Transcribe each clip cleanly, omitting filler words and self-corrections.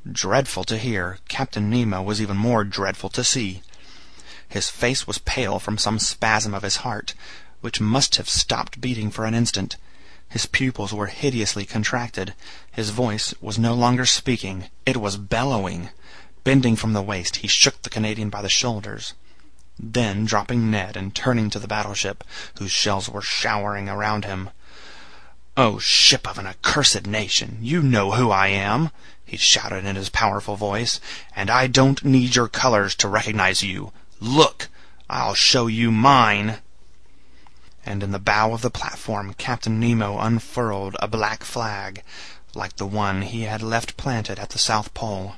Dreadful to hear, Captain Nemo was even more dreadful to see. His face was pale from some spasm of his heart, which must have stopped beating for an instant. His pupils were hideously contracted. His voice was no longer speaking, it was bellowing. Bending from the waist, he shook the Canadian by the shoulders. Then, dropping Ned and turning to the battleship, whose shells were showering around him, "Oh, ship of an accursed nation, you know who I am," he shouted in his powerful voice, "and I don't need your colors to recognize you. Look! I'll show you mine!" And in the bow of the platform Captain Nemo unfurled a black flag, like the one he had left planted at the South Pole.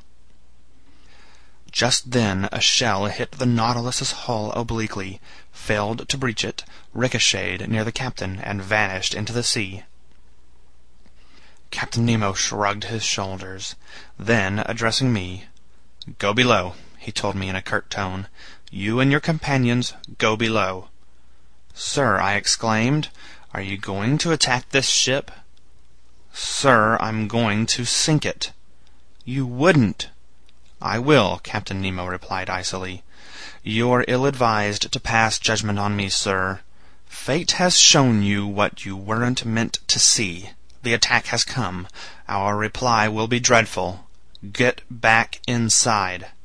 Just then a shell hit the Nautilus's hull obliquely, failed to breach it, ricocheted near the captain, and vanished into the sea. Captain Nemo shrugged his shoulders. Then, addressing me, "Go below," he told me in a curt tone. "You and your companions go below." "Sir," I exclaimed, "are you going to attack this ship?" "Sir, I'm going to sink it." "You wouldn't." "I will," Captain Nemo replied icily. "You're ill-advised to pass judgment on me, sir. Fate has shown you what you weren't meant to see. The attack has come. Our reply will be dreadful. Get back inside."